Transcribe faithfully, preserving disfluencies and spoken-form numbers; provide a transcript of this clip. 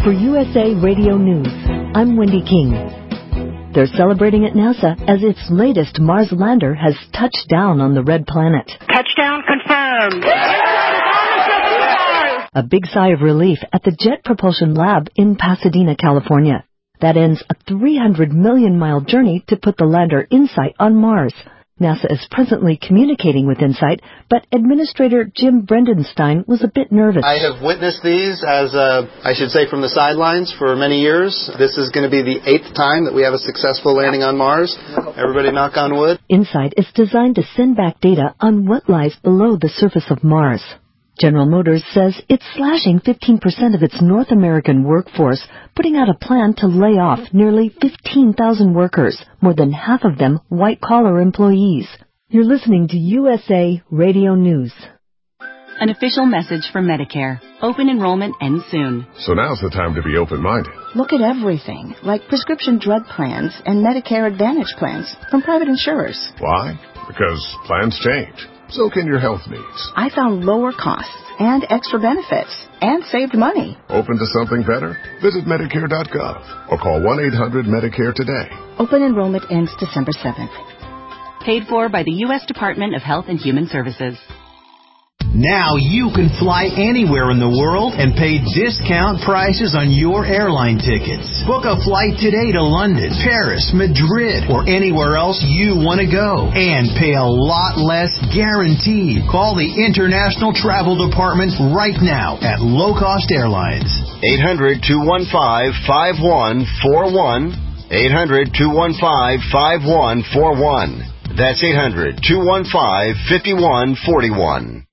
For U S A Radio News, I'm Wendy King. They're celebrating at NASA as its latest Mars lander has touched down on the red planet. Touchdown confirmed! A big sigh of relief at the Jet Propulsion Lab in Pasadena, California. That ends a three hundred million mile journey to put the lander InSight on Mars. NASA is presently communicating with InSight, but Administrator Jim Brendenstein was a bit nervous. I have witnessed these as, uh, I should say, from the sidelines for many years. This is going to be the eighth time that we have a successful landing on Mars. Everybody knock on wood. InSight is designed to send back data on what lies below the surface of Mars. General Motors says it's slashing fifteen percent of its North American workforce, putting out a plan to lay off nearly fifteen thousand workers, more than half of them white-collar employees. You're listening to U S A Radio News. An official message from Medicare. Open enrollment ends soon. So now's the time to be open-minded. Look at everything, like prescription drug plans and Medicare Advantage plans from private insurers. Why? Because plans change. So can your health needs. I found lower costs and extra benefits and saved money. Open to something better? Visit Medicare dot gov or call one eight hundred Medicare today. Open enrollment ends December seventh. Paid for by the U S Department of Health and Human Services. Now you can fly anywhere in the world and pay discount prices on your airline tickets. Book a flight today to London, Paris, Madrid, or anywhere else you want to go. And pay a lot less guaranteed. Call the International Travel Department right now at Low Cost Airlines. eight hundred, two one five, five one four one. eight hundred, two one five, five one four one. That's eight hundred, two one five, five one four one.